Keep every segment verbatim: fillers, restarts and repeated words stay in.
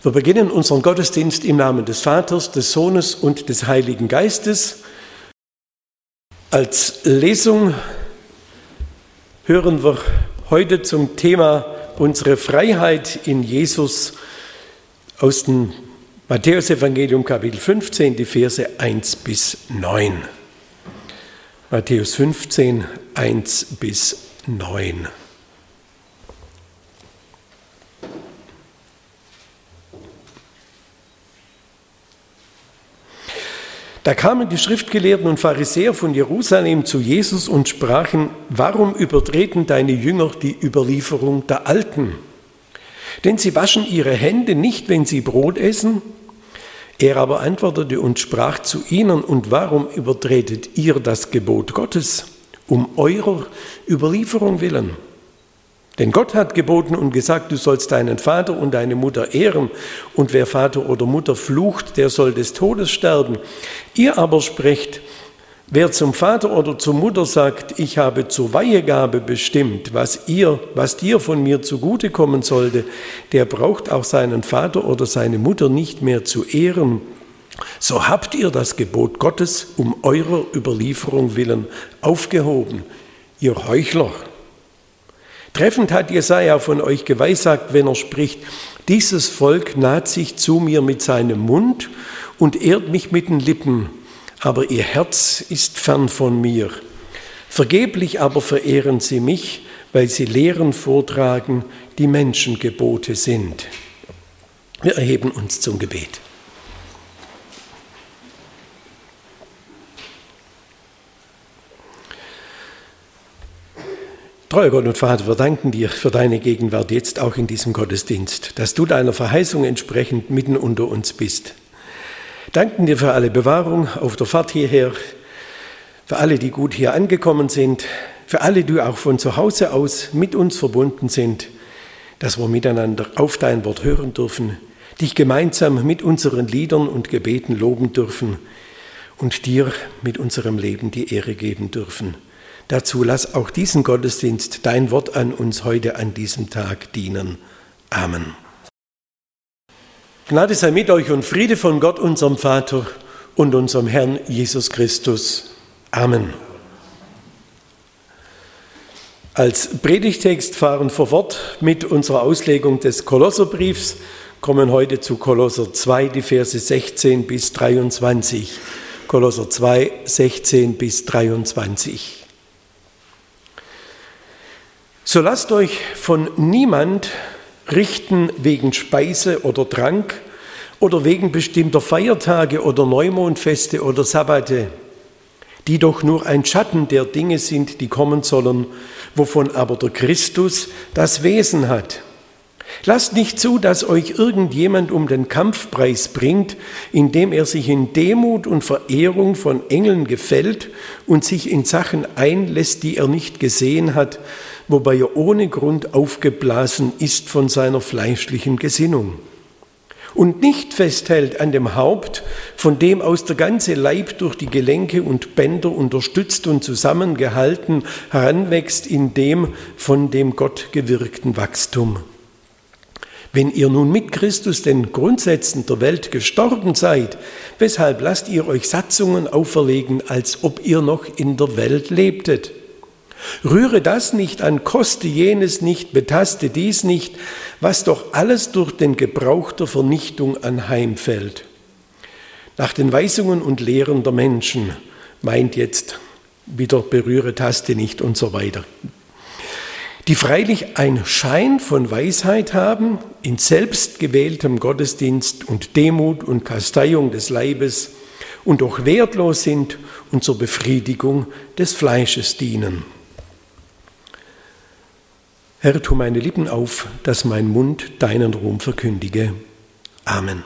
Wir beginnen unseren Gottesdienst im Namen des Vaters, des Sohnes und des Heiligen Geistes. Als Lesung hören wir heute zum Thema unsere Freiheit in Jesus aus dem Matthäus-Evangelium Kapitel fünfzehn, die Verse eins bis neun. Matthäus fünfzehn, eins bis neun. Da kamen die Schriftgelehrten und Pharisäer von Jerusalem zu Jesus und sprachen: Warum übertreten deine Jünger die Überlieferung der Alten? Denn sie waschen ihre Hände nicht, wenn sie Brot essen. Er aber antwortete und sprach zu ihnen: Und warum übertretet ihr das Gebot Gottes, um eurer Überlieferung willen? Denn Gott hat geboten und gesagt, du sollst deinen Vater und deine Mutter ehren, und wer Vater oder Mutter flucht, der soll des Todes sterben. Ihr aber sprecht: Wer zum Vater oder zur Mutter sagt, ich habe zur Weihegabe bestimmt, was ihr, was dir von mir zugute kommen sollte, der braucht auch seinen Vater oder seine Mutter nicht mehr zu ehren. So habt ihr das Gebot Gottes um eurer Überlieferung willen aufgehoben, ihr Heuchler. Treffend hat Jesaja von euch geweissagt, wenn er spricht: Dieses Volk naht sich zu mir mit seinem Mund und ehrt mich mit den Lippen, aber ihr Herz ist fern von mir. Vergeblich aber verehren sie mich, weil sie Lehren vortragen, die Menschengebote sind. Wir erheben uns zum Gebet. Treuer Gott und Vater, wir danken dir für deine Gegenwart jetzt auch in diesem Gottesdienst, dass du deiner Verheißung entsprechend mitten unter uns bist. Danken dir für alle Bewahrung auf der Fahrt hierher, für alle, die gut hier angekommen sind, für alle, die auch von zu Hause aus mit uns verbunden sind, dass wir miteinander auf dein Wort hören dürfen, dich gemeinsam mit unseren Liedern und Gebeten loben dürfen und dir mit unserem Leben die Ehre geben dürfen. Dazu lass auch diesen Gottesdienst, dein Wort an uns heute an diesem Tag dienen. Amen. Gnade sei mit euch und Friede von Gott, unserem Vater und unserem Herrn Jesus Christus. Amen. Als Predigtext fahren wir fort mit unserer Auslegung des Kolosserbriefs, kommen heute zu Kolosser zwei, die Verse sechzehn bis dreiundzwanzig. Kolosser zwei, sechzehn bis dreiundzwanzig. So lasst euch von niemand richten wegen Speise oder Trank oder wegen bestimmter Feiertage oder Neumondfeste oder Sabbate, die doch nur ein Schatten der Dinge sind, die kommen sollen, wovon aber der Christus das Wesen hat. Lasst nicht zu, dass euch irgendjemand um den Kampfpreis bringt, indem er sich in Demut und Verehrung von Engeln gefällt und sich in Sachen einlässt, die er nicht gesehen hat, wobei er ohne Grund aufgeblasen ist von seiner fleischlichen Gesinnung. Und nicht festhält an dem Haupt, von dem aus der ganze Leib durch die Gelenke und Bänder unterstützt und zusammengehalten heranwächst in dem von dem Gott gewirkten Wachstum. Wenn ihr nun mit Christus den Grundsätzen der Welt gestorben seid, weshalb lasst ihr euch Satzungen auferlegen, als ob ihr noch in der Welt lebtet? Rühre das nicht an, koste jenes nicht, betaste dies nicht, was doch alles durch den Gebrauch der Vernichtung anheimfällt. Nach den Weisungen und Lehren der Menschen, meint jetzt wieder berühre, taste nicht und so weiter, die freilich ein Schein von Weisheit haben, in selbstgewähltem Gottesdienst und Demut und Kasteiung des Leibes und doch wertlos sind und zur Befriedigung des Fleisches dienen. Herr, tu meine Lippen auf, dass mein Mund deinen Ruhm verkündige. Amen.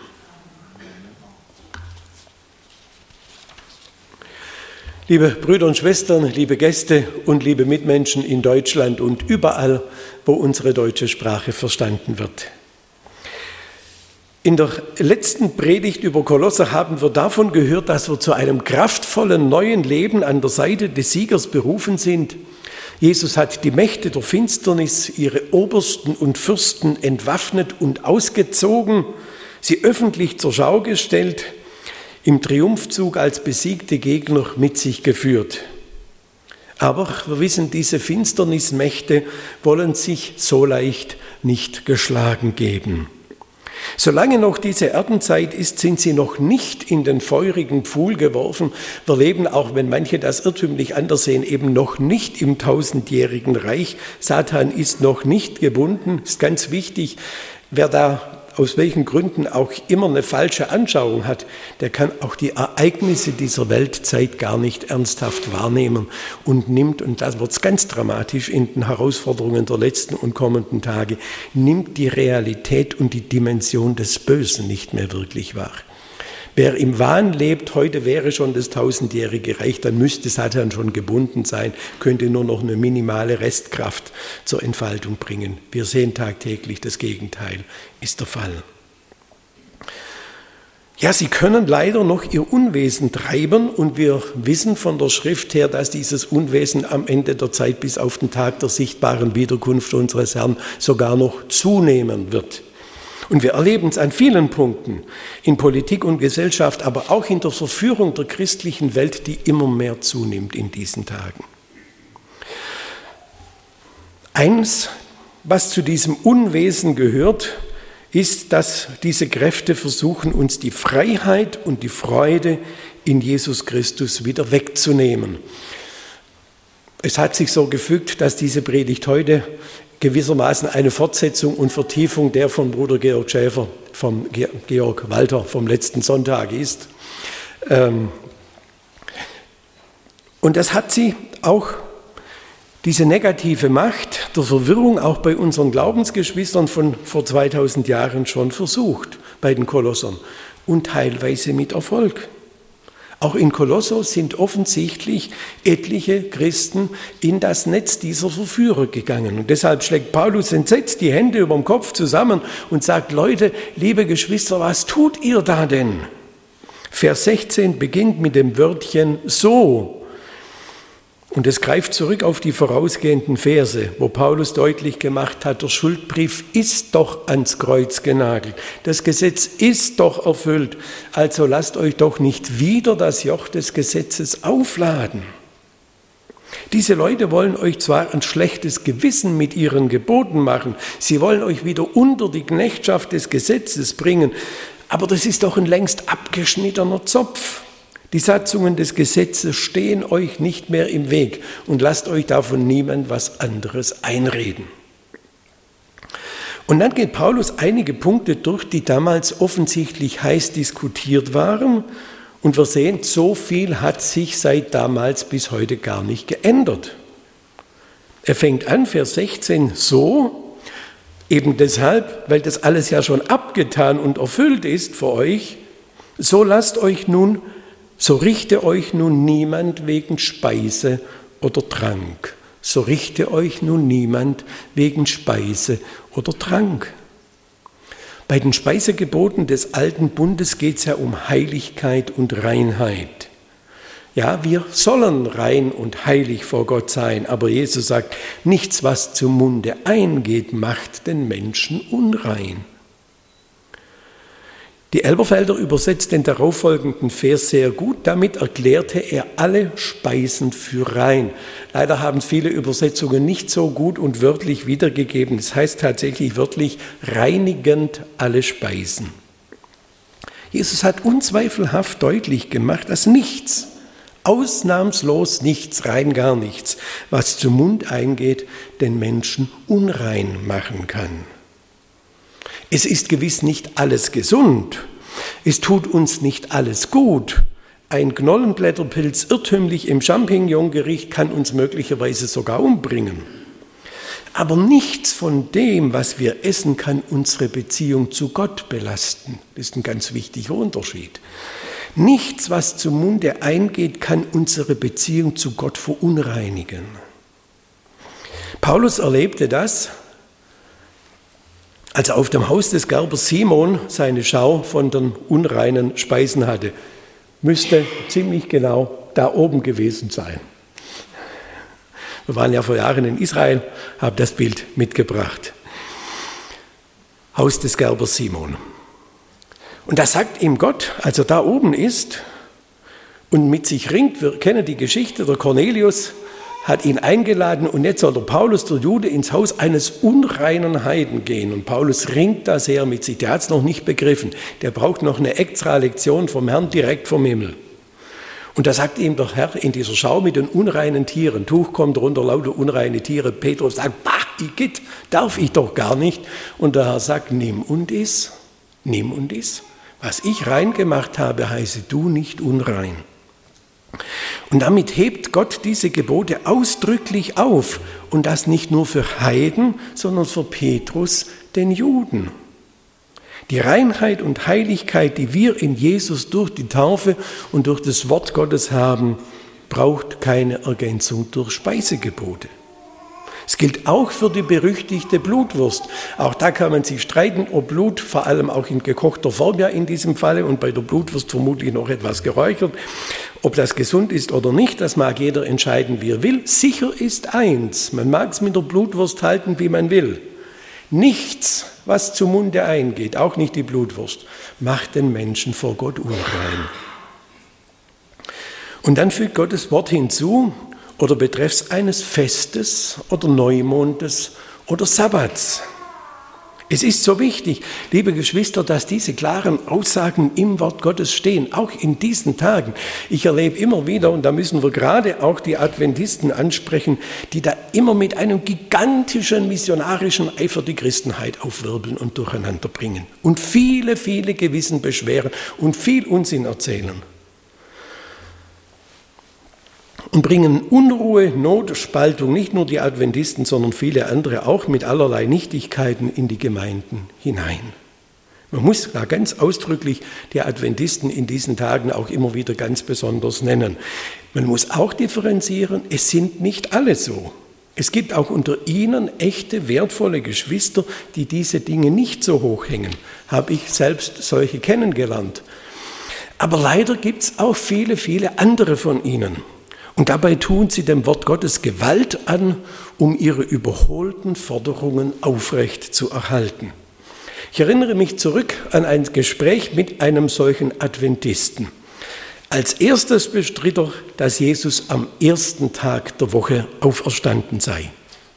Liebe Brüder und Schwestern, liebe Gäste und liebe Mitmenschen in Deutschland und überall, wo unsere deutsche Sprache verstanden wird. In der letzten Predigt über Kolosser haben wir davon gehört, dass wir zu einem kraftvollen neuen Leben an der Seite des Siegers berufen sind. Jesus hat die Mächte der Finsternis, ihre Obersten und Fürsten entwaffnet und ausgezogen sie öffentlich zur Schau gestellt, im Triumphzug als besiegte Gegner mit sich geführt. Aber wir wissen, diese Finsternismächte wollen sich so leicht nicht geschlagen geben. Solange noch diese Erdenzeit ist, sind sie noch nicht in den feurigen Pfuhl geworfen. Wir leben, auch wenn manche das irrtümlich anders sehen, eben noch nicht im tausendjährigen Reich. Satan ist noch nicht gebunden, ist ganz wichtig. Wer da aus welchen Gründen auch immer eine falsche Anschauung hat, der kann auch die Ereignisse dieser Weltzeit gar nicht ernsthaft wahrnehmen und nimmt, und das wird ganz dramatisch in den Herausforderungen der letzten und kommenden Tage, nimmt die Realität und die Dimension des Bösen nicht mehr wirklich wahr. Wer im Wahn lebt, heute wäre schon das tausendjährige Reich, dann müsste Satan schon gebunden sein, könnte nur noch eine minimale Restkraft zur Entfaltung bringen. Wir sehen tagtäglich, das Gegenteil ist der Fall. Ja, sie können leider noch ihr Unwesen treiben und wir wissen von der Schrift her, dass dieses Unwesen am Ende der Zeit bis auf den Tag der sichtbaren Wiederkunft unseres Herrn sogar noch zunehmen wird. Und wir erleben es an vielen Punkten, in Politik und Gesellschaft, aber auch in der Verführung der christlichen Welt, die immer mehr zunimmt in diesen Tagen. Eins, was zu diesem Unwesen gehört, ist, dass diese Kräfte versuchen, uns die Freiheit und die Freude in Jesus Christus wieder wegzunehmen. Es hat sich so gefügt, dass diese Predigt heute gewissermaßen eine Fortsetzung und Vertiefung der von Bruder Georg Schäfer, vom Georg Walter vom letzten Sonntag ist. Und das hat sie auch, diese negative Macht der Verwirrung, auch bei unseren Glaubensgeschwistern von vor zweitausend Jahren schon versucht, bei den Kolossern und teilweise mit Erfolg. Auch in Kolossos sind offensichtlich etliche Christen in das Netz dieser Verführer gegangen. Und deshalb schlägt Paulus entsetzt die Hände über dem Kopf zusammen und sagt, Leute, liebe Geschwister, was tut ihr da denn? Vers sechzehn beginnt mit dem Wörtchen so. Und es greift zurück auf die vorausgehenden Verse, wo Paulus deutlich gemacht hat, der Schuldbrief ist doch ans Kreuz genagelt. Das Gesetz ist doch erfüllt. Also lasst euch doch nicht wieder das Joch des Gesetzes aufladen. Diese Leute wollen euch zwar ein schlechtes Gewissen mit ihren Geboten machen, sie wollen euch wieder unter die Knechtschaft des Gesetzes bringen, aber das ist doch ein längst abgeschnittener Zopf. Die Satzungen des Gesetzes stehen euch nicht mehr im Weg und lasst euch davon niemand was anderes einreden. Und dann geht Paulus einige Punkte durch, die damals offensichtlich heiß diskutiert waren. Und wir sehen, so viel hat sich seit damals bis heute gar nicht geändert. Er fängt an, Vers sechzehn, so, eben deshalb, weil das alles ja schon abgetan und erfüllt ist für euch, so lasst euch nun So richte euch nun niemand wegen Speise oder Trank. So richte euch nun niemand wegen Speise oder Trank. Bei den Speisegeboten des alten Bundes geht es ja um Heiligkeit und Reinheit. Ja, wir sollen rein und heilig vor Gott sein, aber Jesus sagt, nichts, was zum Munde eingeht, macht den Menschen unrein. Die Elberfelder übersetzt den darauffolgenden Vers sehr gut. Damit erklärte er alle Speisen für rein. Leider haben viele Übersetzungen nicht so gut und wörtlich wiedergegeben. Das heißt tatsächlich wörtlich reinigend alle Speisen. Jesus hat unzweifelhaft deutlich gemacht, dass nichts, ausnahmslos nichts, rein gar nichts, was zum Mund eingeht, den Menschen unrein machen kann. Es ist gewiss nicht alles gesund. Es tut uns nicht alles gut. Ein Knollenblätterpilz irrtümlich im Champignongericht kann uns möglicherweise sogar umbringen. Aber nichts von dem, was wir essen, kann unsere Beziehung zu Gott belasten. Das ist ein ganz wichtiger Unterschied. Nichts, was zum Munde eingeht, kann unsere Beziehung zu Gott verunreinigen. Paulus erlebte das, als er auf dem Haus des Gerbers Simon seine Schau von den unreinen Speisen hatte. Müsste ziemlich genau da oben gewesen sein. Wir waren ja vor Jahren in Israel, habe das Bild mitgebracht. Haus des Gerbers Simon. Und da sagt ihm Gott, als er da oben ist und mit sich ringt, wir kennen die Geschichte, der Cornelius hat ihn eingeladen und jetzt soll der Paulus, der Jude, ins Haus eines unreinen Heiden gehen. Und Paulus ringt da sehr mit sich, der hat es noch nicht begriffen. Der braucht noch eine extra Lektion vom Herrn direkt vom Himmel. Und da sagt ihm der Herr in dieser Schau mit den unreinen Tieren, Tuch kommt runter, lauter unreine Tiere. Petrus sagt, bah, Igitt, darf ich doch gar nicht. Und der Herr sagt, nimm und iss, nimm und iss. Was ich rein gemacht habe, heiße du nicht unrein. Und damit hebt Gott diese Gebote ausdrücklich auf. Und das nicht nur für Heiden, sondern für Petrus, den Juden. Die Reinheit und Heiligkeit, die wir in Jesus durch die Taufe und durch das Wort Gottes haben, braucht keine Ergänzung durch Speisegebote. Es gilt auch für die berüchtigte Blutwurst. Auch da kann man sich streiten, ob Blut, vor allem auch in gekochter Form ja in diesem Falle und bei der Blutwurst vermutlich noch etwas geräuchert, ob das gesund ist oder nicht, das mag jeder entscheiden, wie er will. Sicher ist eins, man mag es mit der Blutwurst halten, wie man will. Nichts, was zum Munde eingeht, auch nicht die Blutwurst, macht den Menschen vor Gott unrein. Und dann fügt Gottes Wort hinzu, oder betreffs eines Festes oder Neumondes oder Sabbats. Es ist so wichtig, liebe Geschwister, dass diese klaren Aussagen im Wort Gottes stehen, auch in diesen Tagen. Ich erlebe immer wieder, und da müssen wir gerade auch die Adventisten ansprechen, die da immer mit einem gigantischen missionarischen Eifer die Christenheit aufwirbeln und durcheinander bringen und viele, viele Gewissen beschweren und viel Unsinn erzählen. Und bringen Unruhe, Not, Spaltung, nicht nur die Adventisten, sondern viele andere auch mit allerlei Nichtigkeiten in die Gemeinden hinein. Man muss da ganz ausdrücklich die Adventisten in diesen Tagen auch immer wieder ganz besonders nennen. Man muss auch differenzieren, es sind nicht alle so. Es gibt auch unter ihnen echte, wertvolle Geschwister, die diese Dinge nicht so hoch hängen. Habe ich selbst solche kennengelernt. Aber leider gibt es auch viele, viele andere von ihnen. Und dabei tun sie dem Wort Gottes Gewalt an, um ihre überholten Forderungen aufrecht zu erhalten. Ich erinnere mich zurück an ein Gespräch mit einem solchen Adventisten. Als erstes bestritt er, dass Jesus am ersten Tag der Woche auferstanden sei.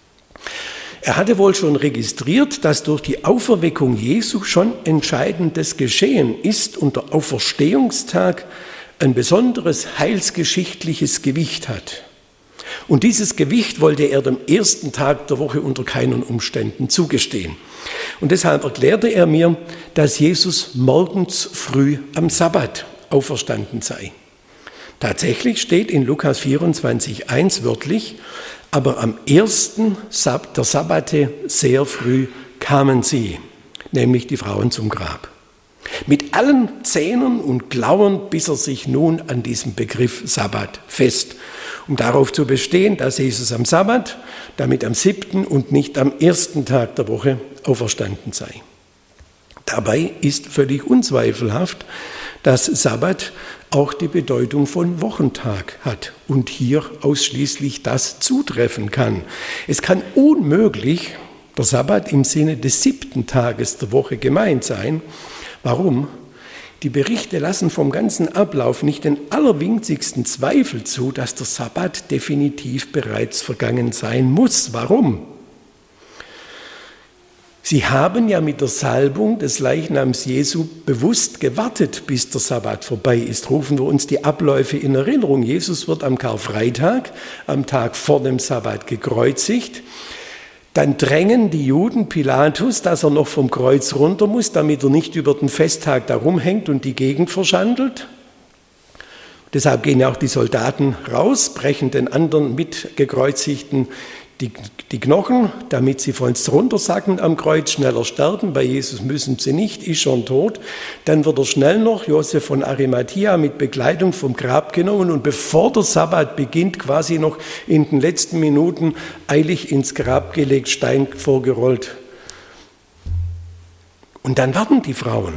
Er hatte wohl schon registriert, dass durch die Auferweckung Jesu schon Entscheidendes geschehen ist und der Auferstehungstag ein besonderes heilsgeschichtliches Gewicht hat. Und dieses Gewicht wollte er dem ersten Tag der Woche unter keinen Umständen zugestehen. Und deshalb erklärte er mir, dass Jesus morgens früh am Sabbat auferstanden sei. Tatsächlich steht in Lukas vierundzwanzig eins wörtlich, aber am ersten Sab- der Sabbate sehr früh kamen sie, nämlich die Frauen zum Grab. Mit allen Zähnen und Klauen biss er sich nun an diesem Begriff Sabbat fest, um darauf zu bestehen, dass Jesus am Sabbat, damit am siebten und nicht am ersten Tag der Woche auferstanden sei. Dabei ist völlig unzweifelhaft, dass Sabbat auch die Bedeutung von Wochentag hat und hier ausschließlich das zutreffen kann. Es kann unmöglich der Sabbat im Sinne des siebten Tages der Woche gemeint sein. Warum? Die Berichte lassen vom ganzen Ablauf nicht den allerwinzigsten Zweifel zu, dass der Sabbat definitiv bereits vergangen sein muss. Warum? Sie haben ja mit der Salbung des Leichnams Jesu bewusst gewartet, bis der Sabbat vorbei ist. Rufen wir uns die Abläufe in Erinnerung. Jesus wird am Karfreitag, am Tag vor dem Sabbat, gekreuzigt. Dann drängen die Juden Pilatus, dass er noch vom Kreuz runter muss, damit er nicht über den Festtag da rumhängt und die Gegend verschandelt. Deshalb gehen ja auch die Soldaten raus, brechen den anderen Mitgekreuzigten die, die Knochen, damit sie von uns runtersacken am Kreuz, schneller sterben. Bei Jesus müssen sie nicht, ist schon tot. Dann wird er schnell noch, Josef von Arimathea, mit Begleitung vom Grab genommen und bevor der Sabbat beginnt, quasi noch in den letzten Minuten eilig ins Grab gelegt, Stein vorgerollt. Und dann warten die Frauen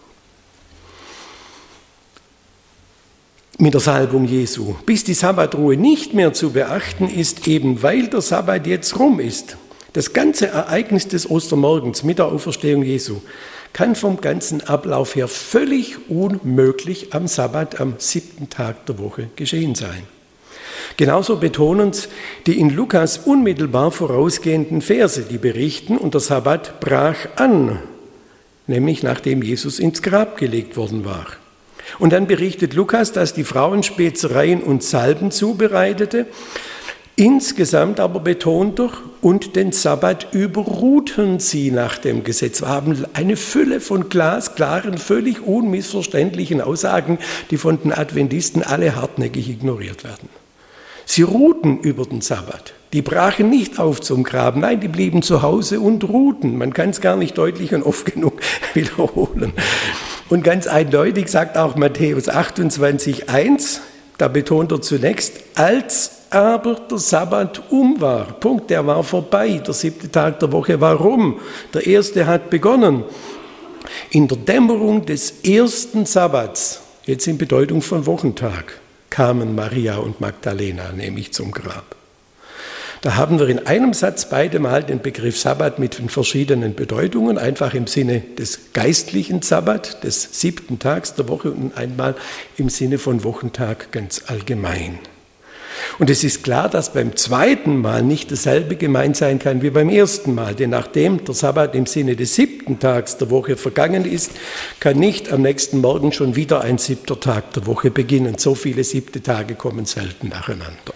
mit der Salbung Jesu, bis die Sabbatruhe nicht mehr zu beachten ist, eben weil der Sabbat jetzt rum ist. Das ganze Ereignis des Ostermorgens mit der Auferstehung Jesu kann vom ganzen Ablauf her völlig unmöglich am Sabbat, am siebten Tag der Woche geschehen sein. Genauso betonen es die in Lukas unmittelbar vorausgehenden Verse, die berichten, und der Sabbat brach an, nämlich nachdem Jesus ins Grab gelegt worden war. Und dann berichtet Lukas, dass die Frauen Spezereien und Salben zubereitete, insgesamt aber betont doch, und den Sabbat überruhten sie nach dem Gesetz. Wir haben eine Fülle von glasklaren, völlig unmissverständlichen Aussagen, die von den Adventisten alle hartnäckig ignoriert werden. Sie ruhten über den Sabbat. Die brachen nicht auf zum Graben, nein, die blieben zu Hause und ruhten. Man kann es gar nicht deutlich und oft genug wiederholen. Und ganz eindeutig sagt auch Matthäus achtundzwanzig eins, da betont er zunächst, als aber der Sabbat um war. Punkt, der war vorbei, der siebte Tag der Woche. Warum? Der erste hat begonnen. In der Dämmerung des ersten Sabbats, jetzt in Bedeutung von Wochentag, kamen Maria und Magdalena nämlich zum Grab. Da haben wir in einem Satz beide Mal den Begriff Sabbat mit verschiedenen Bedeutungen, einfach im Sinne des geistlichen Sabbat, des siebten Tags der Woche und einmal im Sinne von Wochentag ganz allgemein. Und es ist klar, dass beim zweiten Mal nicht dasselbe gemeint sein kann wie beim ersten Mal, denn nachdem der Sabbat im Sinne des siebten Tags der Woche vergangen ist, kann nicht am nächsten Morgen schon wieder ein siebter Tag der Woche beginnen. So viele siebte Tage kommen selten nacheinander.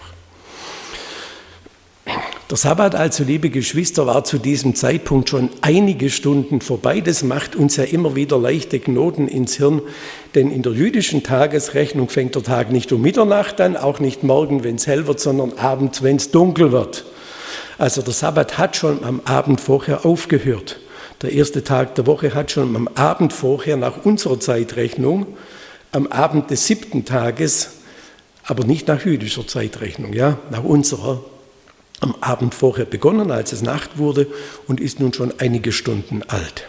Der Sabbat also, liebe Geschwister, war zu diesem Zeitpunkt schon einige Stunden vorbei. Das macht uns ja immer wieder leichte Knoten ins Hirn, denn in der jüdischen Tagesrechnung fängt der Tag nicht um Mitternacht an, auch nicht morgen, wenn es hell wird, sondern abends, wenn es dunkel wird. Also der Sabbat hat schon am Abend vorher aufgehört. Der erste Tag der Woche hat schon am Abend vorher nach unserer Zeitrechnung, am Abend des siebten Tages, aber nicht nach jüdischer Zeitrechnung, ja, nach unserer, am Abend vorher begonnen, als es Nacht wurde, und ist nun schon einige Stunden alt.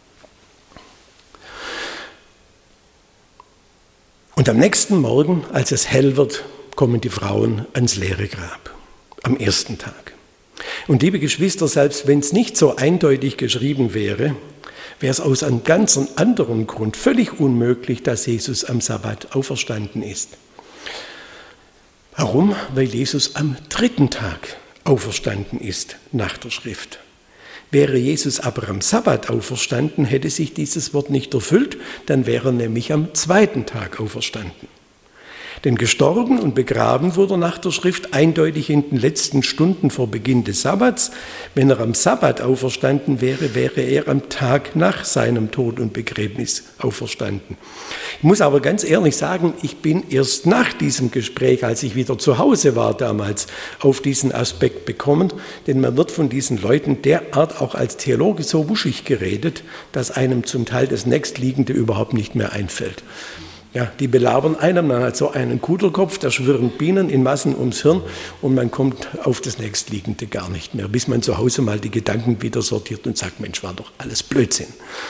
Und am nächsten Morgen, als es hell wird, kommen die Frauen ans leere Grab, am ersten Tag. Und liebe Geschwister, selbst wenn es nicht so eindeutig geschrieben wäre, wäre es aus einem ganz anderen Grund völlig unmöglich, dass Jesus am Sabbat auferstanden ist. Warum? Weil Jesus am dritten Tag auferstanden ist nach der Schrift. Wäre Jesus aber am Sabbat auferstanden, hätte sich dieses Wort nicht erfüllt, dann wäre er nämlich am zweiten Tag auferstanden. Denn gestorben und begraben wurde nach der Schrift eindeutig in den letzten Stunden vor Beginn des Sabbats. Wenn er am Sabbat auferstanden wäre, wäre er am Tag nach seinem Tod und Begräbnis auferstanden. Ich muss aber ganz ehrlich sagen, ich bin erst nach diesem Gespräch, als ich wieder zu Hause war damals, auf diesen Aspekt gekommen, denn man wird von diesen Leuten derart auch als Theologe so wuschig geredet, dass einem zum Teil das Nächstliegende überhaupt nicht mehr einfällt. Ja, die belabern einem, man hat so einen Kuderkopf, da schwirren Bienen in Massen ums Hirn und man kommt auf das Nächstliegende gar nicht mehr, bis man zu Hause mal die Gedanken wieder sortiert und sagt, Mensch, war doch alles Blödsinn.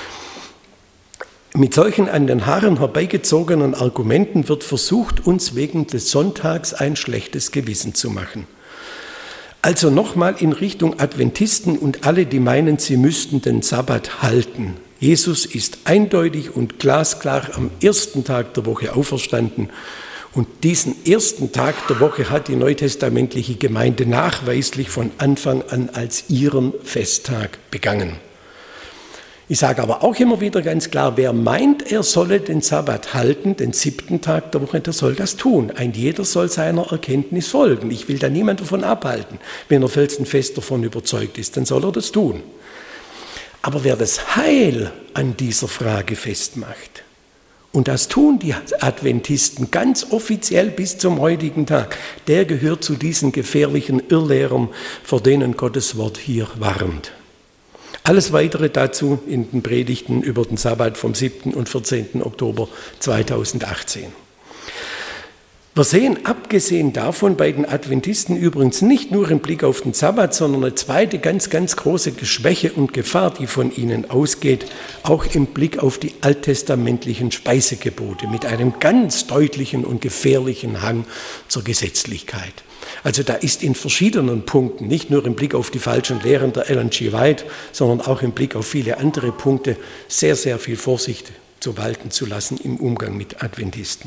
Mit solchen an den Haaren herbeigezogenen Argumenten wird versucht, uns wegen des Sonntags ein schlechtes Gewissen zu machen. Also nochmal in Richtung Adventisten und alle, die meinen, sie müssten den Sabbat halten. Jesus ist eindeutig und glasklar am ersten Tag der Woche auferstanden. Und diesen ersten Tag der Woche hat die neutestamentliche Gemeinde nachweislich von Anfang an als ihren Festtag begangen. Ich sage aber auch immer wieder ganz klar, wer meint, er solle den Sabbat halten, den siebten Tag der Woche, der soll das tun. Ein jeder soll seiner Erkenntnis folgen. Ich will da niemand davon abhalten. Wenn er felsenfest davon überzeugt ist, dann soll er das tun. Aber wer das Heil an dieser Frage festmacht, und das tun die Adventisten ganz offiziell bis zum heutigen Tag, der gehört zu diesen gefährlichen Irrlehrern, vor denen Gottes Wort hier warnt. Alles Weitere dazu in den Predigten über den Sabbat vom siebten und vierzehnten Oktober zweitausendachtzehn. Wir sehen abgesehen davon bei den Adventisten übrigens nicht nur im Blick auf den Sabbat, sondern eine zweite ganz, ganz große Schwäche und Gefahr, die von ihnen ausgeht, auch im Blick auf die alttestamentlichen Speisegebote mit einem ganz deutlichen und gefährlichen Hang zur Gesetzlichkeit. Also da ist in verschiedenen Punkten, nicht nur im Blick auf die falschen Lehren der Ellen G. White, sondern auch im Blick auf viele andere Punkte sehr, sehr viel Vorsicht zu walten zu lassen im Umgang mit Adventisten.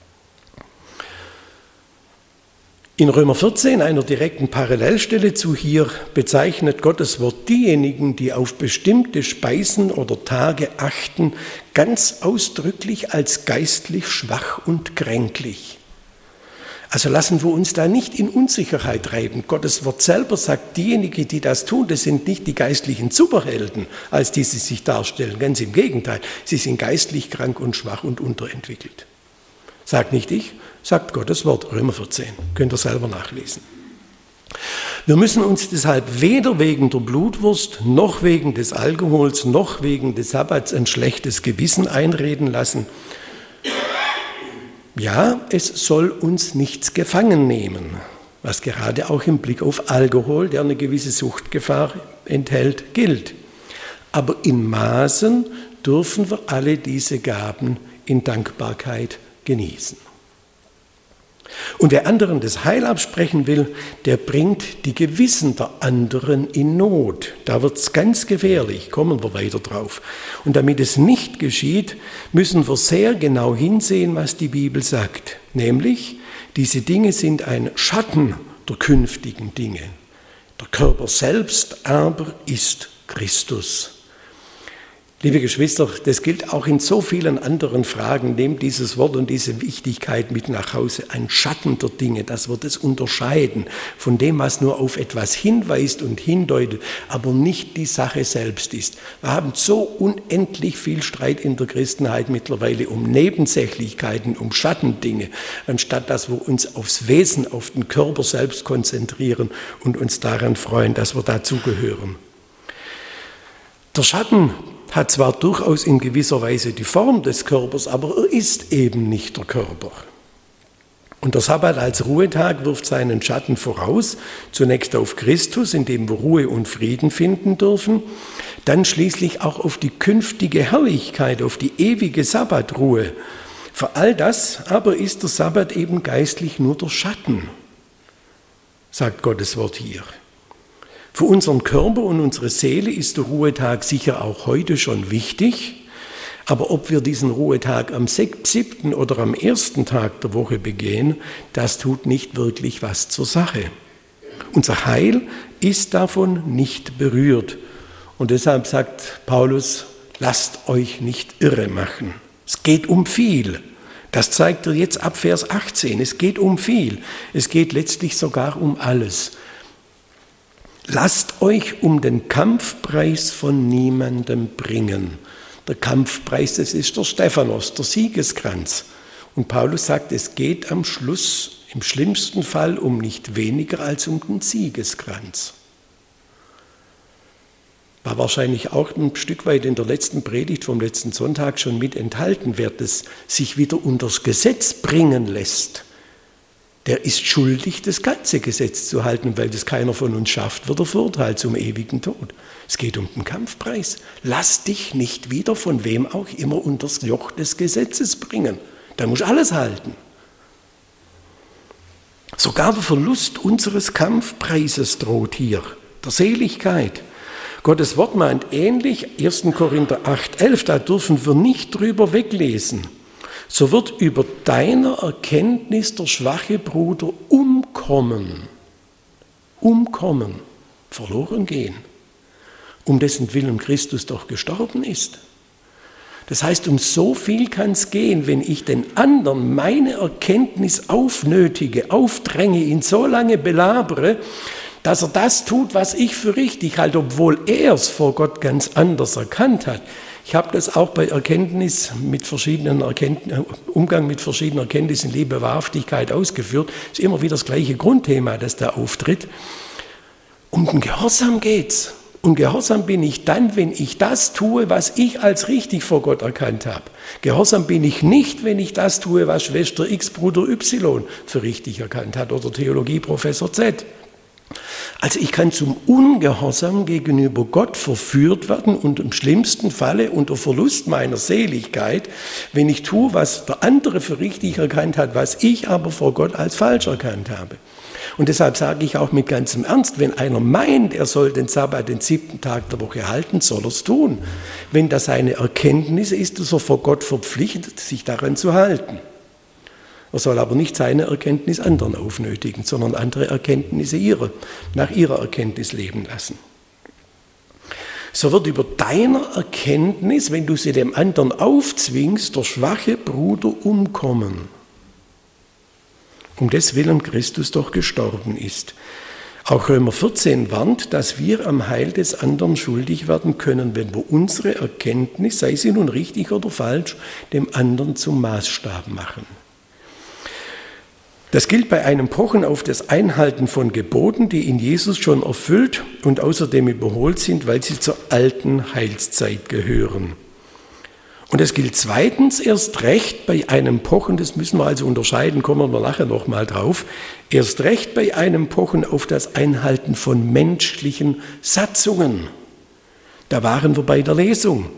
In Römer vierzehn, einer direkten Parallelstelle zu hier, bezeichnet Gottes Wort diejenigen, die auf bestimmte Speisen oder Tage achten, ganz ausdrücklich als geistlich schwach und kränklich. Also lassen wir uns da nicht in Unsicherheit treiben. Gottes Wort selber sagt, diejenigen, die das tun, das sind nicht die geistlichen Superhelden, als die sie sich darstellen. Ganz im Gegenteil, sie sind geistlich krank und schwach und unterentwickelt. Sagt nicht ich, sagt Gottes Wort, Römer vierzehn. Könnt ihr selber nachlesen. Wir müssen uns deshalb weder wegen der Blutwurst, noch wegen des Alkohols, noch wegen des Sabbats ein schlechtes Gewissen einreden lassen. Ja, es soll uns nichts gefangen nehmen, was gerade auch im Blick auf Alkohol, der eine gewisse Suchtgefahr enthält, gilt. Aber in Maßen dürfen wir alle diese Gaben in Dankbarkeit genießen. Und wer anderen das Heil absprechen will, der bringt die Gewissen der anderen in Not. Da wird es ganz gefährlich, kommen wir weiter drauf. Und damit es nicht geschieht, müssen wir sehr genau hinsehen, was die Bibel sagt. Nämlich, diese Dinge sind ein Schatten der künftigen Dinge. Der Körper selbst aber ist Christus. Liebe Geschwister, das gilt auch in so vielen anderen Fragen. Nehmt dieses Wort und diese Wichtigkeit mit nach Hause. Ein Schatten der Dinge, das wird es unterscheiden von dem, was nur auf etwas hinweist und hindeutet, aber nicht die Sache selbst ist. Wir haben so unendlich viel Streit in der Christenheit mittlerweile um Nebensächlichkeiten, um Schattendinge, anstatt dass wir uns aufs Wesen, auf den Körper selbst konzentrieren und uns daran freuen, dass wir dazugehören. Der Schatten hat zwar durchaus in gewisser Weise die Form des Körpers, aber er ist eben nicht der Körper. Und der Sabbat als Ruhetag wirft seinen Schatten voraus, zunächst auf Christus, in dem wir Ruhe und Frieden finden dürfen, dann schließlich auch auf die künftige Herrlichkeit, auf die ewige Sabbatruhe. Für all das aber ist der Sabbat eben geistlich nur der Schatten, sagt Gottes Wort hier. Für unseren Körper und unsere Seele ist der Ruhetag sicher auch heute schon wichtig, aber ob wir diesen Ruhetag am siebten oder am ersten Tag der Woche begehen, das tut nicht wirklich was zur Sache. Unser Heil ist davon nicht berührt und deshalb sagt Paulus, lasst euch nicht irre machen. Es geht um viel. Das zeigt er jetzt ab Vers achtzehn. Es geht um viel. Es geht letztlich sogar um alles. Lasst euch um den Kampfpreis von niemandem bringen. Der Kampfpreis, das ist der Stephanos, der Siegeskranz. Und Paulus sagt, es geht am Schluss im schlimmsten Fall um nicht weniger als um den Siegeskranz. War wahrscheinlich auch ein Stück weit in der letzten Predigt vom letzten Sonntag schon mit enthalten, wer das sich wieder unters Gesetz bringen lässt. Der ist schuldig, das ganze Gesetz zu halten, weil das keiner von uns schafft, wird er verurteilt zum ewigen Tod. Es geht um den Kampfpreis. Lass dich nicht wieder von wem auch immer unter das Joch des Gesetzes bringen. Da musst du alles halten. Sogar der Verlust unseres Kampfpreises droht hier, der Seligkeit. Gottes Wort meint ähnlich, erster Korinther acht, elf, da dürfen wir nicht drüber weglesen. So wird über deiner Erkenntnis der schwache Bruder umkommen, umkommen, verloren gehen, um dessen Willen Christus doch gestorben ist. Das heißt, um so viel kann es gehen, wenn ich den anderen meine Erkenntnis aufnötige, aufdränge, ihn so lange belabere, dass er das tut, was ich für richtig halte, obwohl er es vor Gott ganz anders erkannt hat. Ich habe das auch bei Erkenntnis mit verschiedenen Erkenntnis, Umgang mit verschiedenen Erkenntnissen, Liebe, Wahrhaftigkeit ausgeführt. Es ist immer wieder das gleiche Grundthema, das da auftritt. Um den Gehorsam geht's, Und gehorsam bin ich dann, wenn ich das tue, was ich als richtig vor Gott erkannt habe. Gehorsam bin ich nicht, wenn ich das tue, was Schwester X, Bruder Y für richtig erkannt hat oder Theologieprofessor Z. Also ich kann zum Ungehorsam gegenüber Gott verführt werden und im schlimmsten Falle unter Verlust meiner Seligkeit, wenn ich tue, was der andere für richtig erkannt hat, was ich aber vor Gott als falsch erkannt habe. Und deshalb sage ich auch mit ganzem Ernst, wenn einer meint, er soll den Sabbat, den siebten Tag der Woche halten, soll er es tun. Wenn das seine Erkenntnis ist, ist er vor Gott verpflichtet, sich daran zu halten. Er soll aber nicht seine Erkenntnis anderen aufnötigen, sondern andere Erkenntnisse ihrer, nach ihrer Erkenntnis leben lassen. So wird über deiner Erkenntnis, wenn du sie dem anderen aufzwingst, der schwache Bruder umkommen. Um des Willen Christus doch gestorben ist. Auch Römer vierzehn warnt, dass wir am Heil des anderen schuldig werden können, wenn wir unsere Erkenntnis, sei sie nun richtig oder falsch, dem anderen zum Maßstab machen. Das gilt bei einem Pochen auf das Einhalten von Geboten, die in Jesus schon erfüllt und außerdem überholt sind, weil sie zur alten Heilszeit gehören. Und es gilt zweitens erst recht bei einem Pochen, das müssen wir also unterscheiden, kommen wir nachher nochmal drauf, erst recht bei einem Pochen auf das Einhalten von menschlichen Satzungen. Da waren wir bei der Lesung.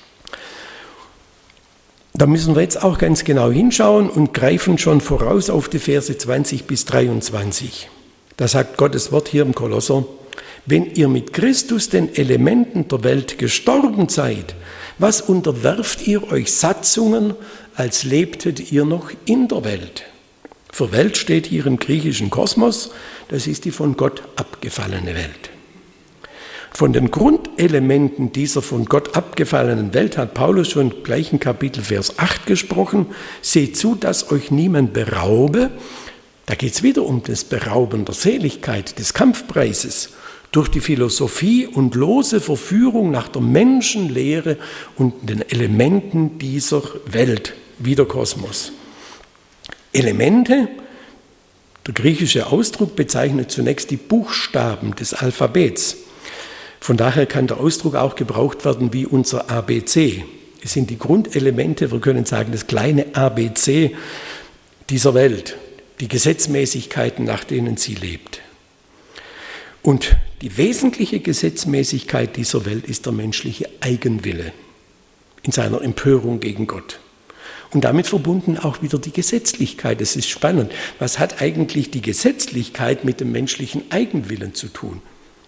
Da müssen wir jetzt auch ganz genau hinschauen und greifen schon voraus auf die Verse zwanzig bis dreiundzwanzig. Da sagt Gottes Wort hier im Kolosser: Wenn ihr mit Christus den Elementen der Welt gestorben seid, was unterwerft ihr euch Satzungen, als lebtet ihr noch in der Welt? Für Welt steht hier im griechischen Kosmos, das ist die von Gott abgefallene Welt. Von den Grundelementen dieser von Gott abgefallenen Welt hat Paulus schon im gleichen Kapitel Vers acht gesprochen. Seht zu, dass euch niemand beraube. Da geht es wieder um das Berauben der Seligkeit, des Kampfpreises, durch die Philosophie und lose Verführung nach der Menschenlehre und den Elementen dieser Welt, wie der Kosmos. Elemente, der griechische Ausdruck bezeichnet zunächst die Buchstaben des Alphabets. Von daher kann der Ausdruck auch gebraucht werden wie unser A B C. Es sind die Grundelemente, wir können sagen, das kleine A B C dieser Welt, die Gesetzmäßigkeiten, nach denen sie lebt. Und die wesentliche Gesetzmäßigkeit dieser Welt ist der menschliche Eigenwille in seiner Empörung gegen Gott. Und damit verbunden auch wieder die Gesetzlichkeit. Es ist spannend. Was hat eigentlich die Gesetzlichkeit mit dem menschlichen Eigenwillen zu tun?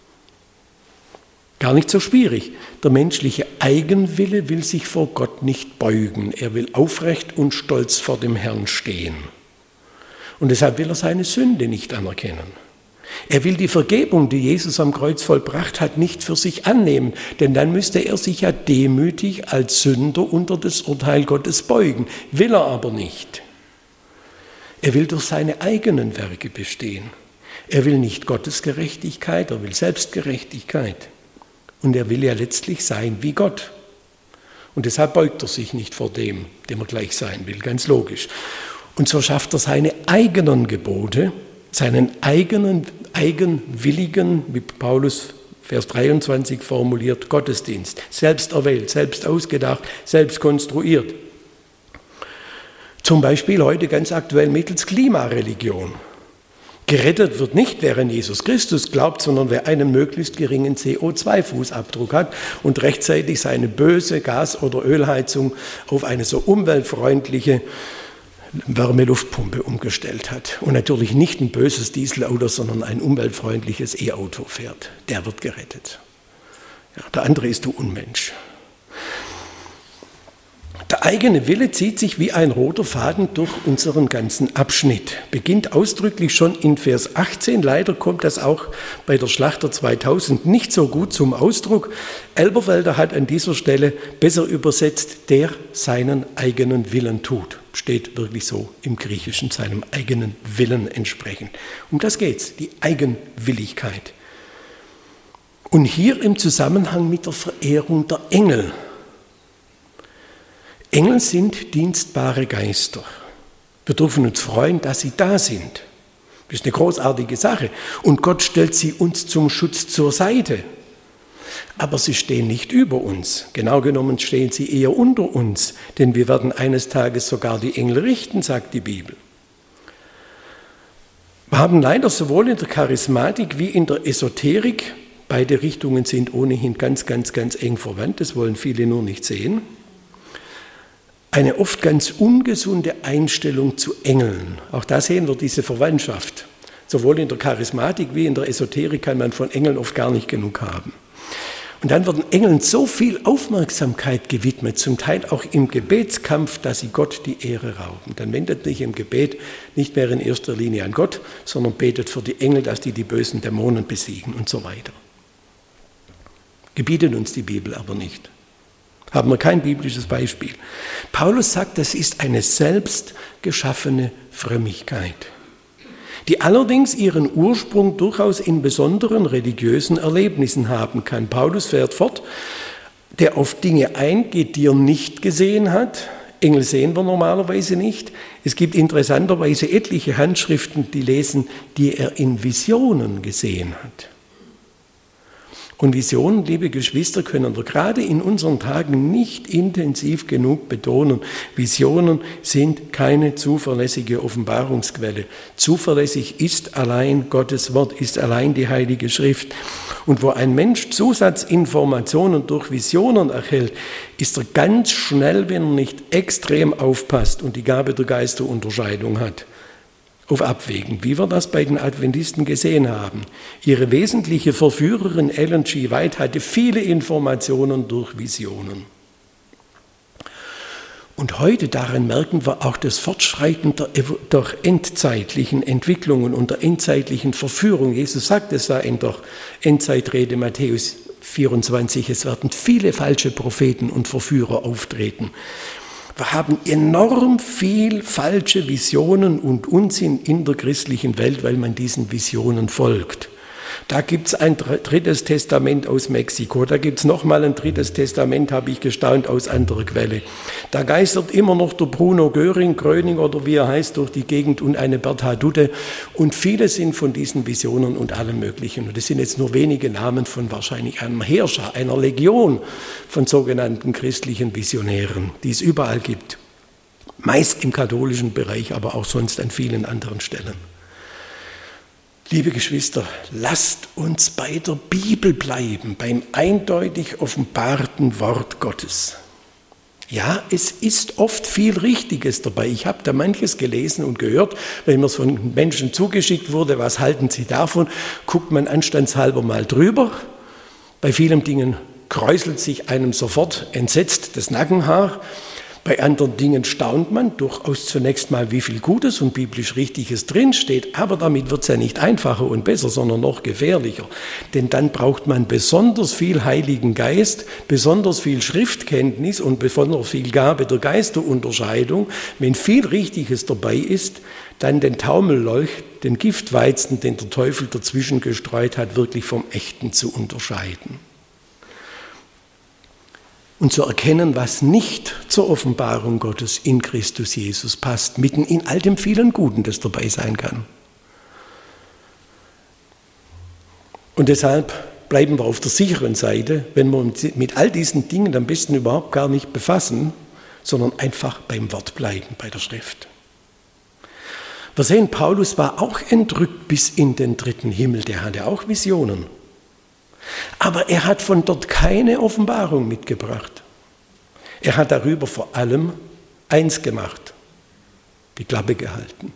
Gar nicht so schwierig. Der menschliche Eigenwille will sich vor Gott nicht beugen. Er will aufrecht und stolz vor dem Herrn stehen. Und deshalb will er seine Sünde nicht anerkennen. Er will die Vergebung, die Jesus am Kreuz vollbracht hat, nicht für sich annehmen, denn dann müsste er sich ja demütig als Sünder unter das Urteil Gottes beugen. Will er aber nicht. Er will durch seine eigenen Werke bestehen. Er will nicht Gottes Gerechtigkeit, er will Selbstgerechtigkeit. Und er will ja letztlich sein wie Gott. Und deshalb beugt er sich nicht vor dem, dem er gleich sein will, ganz logisch. Und so schafft er seine eigenen Gebote, seinen eigenen, eigenwilligen, wie Paulus Vers dreiundzwanzig formuliert, Gottesdienst. Selbst erwählt, selbst ausgedacht, selbst konstruiert. Zum Beispiel heute ganz aktuell mittels Klimareligion. Gerettet wird nicht, wer an Jesus Christus glaubt, sondern wer einen möglichst geringen C O zwei Fußabdruck hat und rechtzeitig seine böse Gas- oder Ölheizung auf eine so umweltfreundliche Wärmeluftpumpe umgestellt hat. Und natürlich nicht ein böses Dieselauto, sondern ein umweltfreundliches E-Auto fährt. Der wird gerettet. Ja, der andere ist der Unmensch. Der eigene Wille zieht sich wie ein roter Faden durch unseren ganzen Abschnitt. Beginnt ausdrücklich schon in Vers achtzehn. Leider kommt das auch bei der Schlachter zweitausend nicht so gut zum Ausdruck. Elberfelder hat an dieser Stelle besser übersetzt, der seinen eigenen Willen tut. Steht wirklich so im Griechischen, seinem eigenen Willen entsprechend. Um das geht's, die Eigenwilligkeit. Und hier im Zusammenhang mit der Verehrung der Engel. Engel sind dienstbare Geister. Wir dürfen uns freuen, dass sie da sind. Das ist eine großartige Sache. Und Gott stellt sie uns zum Schutz zur Seite. aber sie stehen nicht über uns. Genau genommen stehen sie eher unter uns, denn wir werden eines Tages sogar die Engel richten, sagt die Bibel. Wir haben leider sowohl in der Charismatik wie in der Esoterik, beide Richtungen sind ohnehin ganz, ganz, ganz eng verwandt, das wollen viele nur nicht sehen, eine oft ganz ungesunde Einstellung zu Engeln. Auch da sehen wir diese Verwandtschaft. Sowohl in der Charismatik wie in der Esoterik kann man von Engeln oft gar nicht genug haben. Und dann werden Engeln so viel Aufmerksamkeit gewidmet, zum Teil auch im Gebetskampf, dass sie Gott die Ehre rauben. Dann wendet sich im Gebet nicht mehr in erster Linie an Gott, sondern betet für die Engel, dass die die bösen Dämonen besiegen und so weiter. Gebietet uns die Bibel aber nicht. Haben wir kein biblisches Beispiel. Paulus sagt, das ist eine selbst geschaffene Frömmigkeit, die allerdings ihren Ursprung durchaus in besonderen religiösen Erlebnissen haben kann. Paulus fährt fort, der auf Dinge eingeht, die er nicht gesehen hat. Engel sehen wir normalerweise nicht. Es gibt interessanterweise etliche Handschriften, die lesen, die er in Visionen gesehen hat. Und Visionen, liebe Geschwister, können wir gerade in unseren Tagen nicht intensiv genug betonen. Visionen sind keine zuverlässige Offenbarungsquelle. Zuverlässig ist allein Gottes Wort, ist allein die Heilige Schrift. Und wo ein Mensch Zusatzinformationen durch Visionen erhält, ist er ganz schnell, wenn er nicht extrem aufpasst und die Gabe der Geisterunterscheidung hat, auf Abwägen, wie wir das bei den Adventisten gesehen haben. Ihre wesentliche Verführerin Ellen G. White hatte viele Informationen durch Visionen. Und heute, daran merken wir auch das Fortschreiten der, der endzeitlichen Entwicklungen und der endzeitlichen Verführung. Jesus sagt es da in der Endzeitrede Matthäus vierundzwanzig, es werden viele falsche Propheten und Verführer auftreten. Wir haben enorm viel falsche Visionen und Unsinn in der christlichen Welt, weil man diesen Visionen folgt. Da gibt es ein drittes Testament aus Mexiko, da gibt es nochmal ein drittes Testament, habe ich gestaunt, aus anderer Quelle. Da geistert immer noch der Bruno Göring, Gröning oder wie er heißt, durch die Gegend und eine Bertha Dudde. Und viele sind von diesen Visionen und allem Möglichen. Und das sind jetzt nur wenige Namen von wahrscheinlich einem Herrscher, einer Legion von sogenannten christlichen Visionären, die es überall gibt. Meist im katholischen Bereich, aber auch sonst an vielen anderen Stellen. Liebe Geschwister, lasst uns bei der Bibel bleiben, beim eindeutig offenbarten Wort Gottes. Ja, es ist oft viel Richtiges dabei. Ich habe da manches gelesen und gehört, wenn mir es von Menschen zugeschickt wurde, was halten Sie davon, guckt man anstandshalber mal drüber. Bei vielen Dingen kräuselt sich einem sofort entsetzt das Nackenhaar. Bei anderen Dingen staunt man durchaus zunächst mal, wie viel Gutes und biblisch Richtiges drinsteht, aber damit wird es ja nicht einfacher und besser, sondern noch gefährlicher. Denn dann braucht man besonders viel Heiligen Geist, besonders viel Schriftkenntnis und besonders viel Gabe der Geisterunterscheidung. Wenn viel Richtiges dabei ist, dann den Taumellolch, den Giftweizen, den der Teufel dazwischen gestreut hat, wirklich vom Echten zu unterscheiden. Und zu erkennen, was nicht zur Offenbarung Gottes in Christus Jesus passt, mitten in all dem vielen Guten, das dabei sein kann. Und deshalb bleiben wir auf der sicheren Seite, wenn wir uns mit all diesen Dingen am besten überhaupt gar nicht befassen, sondern einfach beim Wort bleiben, bei der Schrift. Wir sehen, Paulus war auch entrückt bis in den dritten Himmel, der hatte auch Visionen. Aber er hat von dort keine Offenbarung mitgebracht. Er hat darüber vor allem eins gemacht, die Klappe gehalten.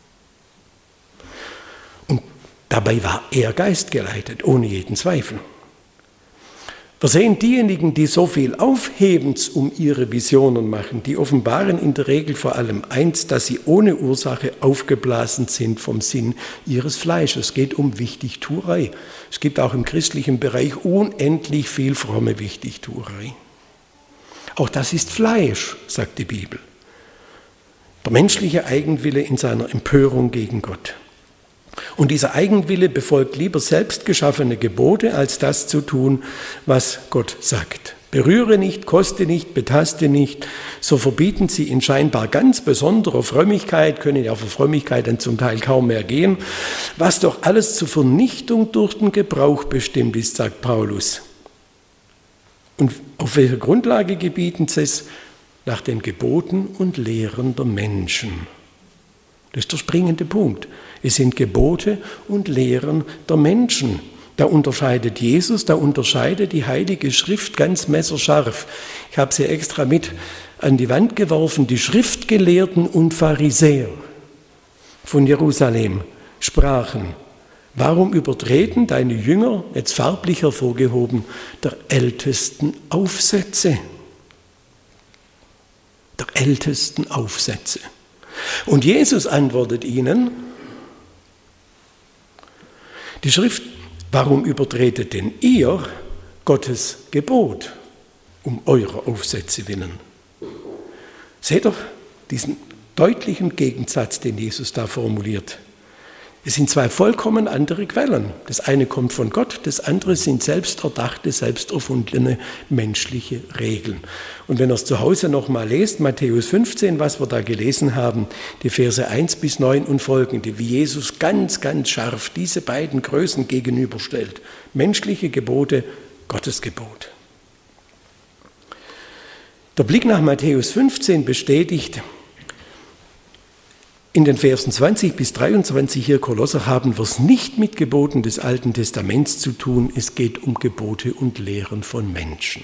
Und dabei war er geistgeleitet, ohne jeden Zweifel. Wir sehen, diejenigen, die so viel Aufhebens um ihre Visionen machen, die offenbaren in der Regel vor allem eins, dass sie ohne Ursache aufgeblasen sind vom Sinn ihres Fleisches. Es geht um Wichtigtuerei. Es gibt auch im christlichen Bereich unendlich viel fromme Wichtigtuerei. Auch das ist Fleisch, sagt die Bibel. Der menschliche Eigenwille in seiner Empörung gegen Gott. Und dieser Eigenwille befolgt lieber selbst geschaffene Gebote, als das zu tun, was Gott sagt. Berühre nicht, koste nicht, betaste nicht, so verbieten sie in scheinbar ganz besonderer Frömmigkeit, können ja für Frömmigkeit dann zum Teil kaum mehr gehen, was doch alles zur Vernichtung durch den Gebrauch bestimmt ist, sagt Paulus. Und auf welcher Grundlage gebieten sie es? Nach den Geboten und Lehren der Menschen. Das ist der springende Punkt. Es sind Gebote und Lehren der Menschen. Da unterscheidet Jesus, da unterscheidet die Heilige Schrift ganz messerscharf. Ich habe sie extra mit an die Wand geworfen. Die Schriftgelehrten und Pharisäer von Jerusalem sprachen: Warum übertreten deine Jünger, jetzt farblich hervorgehoben, der ältesten Aufsätze? Der ältesten Aufsätze. Und Jesus antwortet ihnen: Die Schrift, warum übertretet denn ihr Gottes Gebot um eurer Aufsätze willen? Seht doch diesen deutlichen Gegensatz, den Jesus da formuliert. Es sind zwei vollkommen andere Quellen. Das eine kommt von Gott, das andere sind selbst erdachte, selbst erfundene menschliche Regeln. Und wenn ihr es zu Hause nochmal lest, Matthäus fünfzehn, was wir da gelesen haben, die Verse eins bis neun und folgende, wie Jesus ganz, ganz scharf diese beiden Größen gegenüberstellt. Menschliche Gebote, Gottes Gebot. Der Blick nach Matthäus fünfzehn bestätigt, in den Versen zwanzig bis dreiundzwanzig hier Kolosser haben wir es nicht mit Geboten des Alten Testaments zu tun, es geht um Gebote und Lehren von Menschen.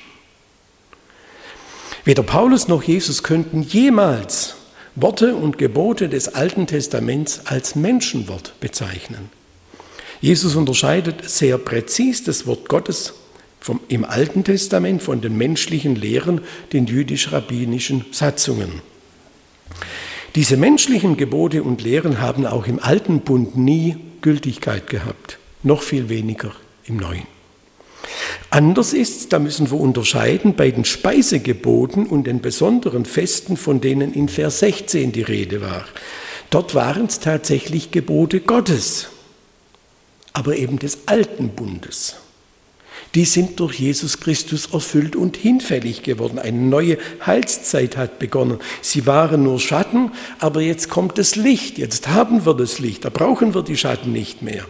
Weder Paulus noch Jesus könnten jemals Worte und Gebote des Alten Testaments als Menschenwort bezeichnen. Jesus unterscheidet sehr präzis das Wort Gottes vom, im Alten Testament von den menschlichen Lehren, den jüdisch-rabbinischen Satzungen. Diese menschlichen Gebote und Lehren haben auch im Alten Bund nie Gültigkeit gehabt, noch viel weniger im Neuen. Anders ist, da müssen wir unterscheiden, bei den Speisegeboten und den besonderen Festen, von denen in Vers sechzehn die Rede war. Dort waren es tatsächlich Gebote Gottes, aber eben des Alten Bundes. Die sind durch Jesus Christus erfüllt und hinfällig geworden. Eine neue Heilszeit hat begonnen. Sie waren nur Schatten, aber jetzt kommt das Licht. Jetzt haben wir das Licht. Da brauchen wir die Schatten nicht mehr.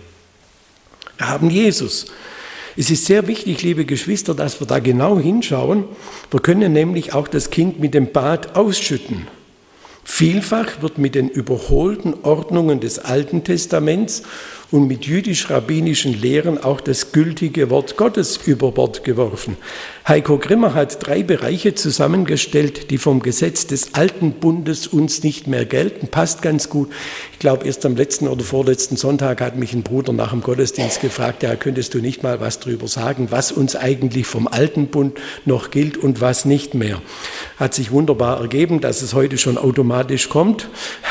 Wir haben Jesus. Es ist sehr wichtig, liebe Geschwister, dass wir da genau hinschauen. Wir können nämlich auch das Kind mit dem Bad ausschütten. Vielfach wird mit den überholten Ordnungen des Alten Testaments und mit jüdisch-rabbinischen Lehren auch das gültige Wort Gottes über Bord geworfen. Heiko Grimmer hat drei Bereiche zusammengestellt, die vom Gesetz des Alten Bundes uns nicht mehr gelten. Passt ganz gut. Ich glaube, erst am letzten oder vorletzten Sonntag hat mich ein Bruder nach dem Gottesdienst gefragt, ja, könntest du nicht mal was drüber sagen, was uns eigentlich vom Alten Bund noch gilt und was nicht mehr. Hat sich wunderbar ergeben, dass es heute schon automatisch kommt.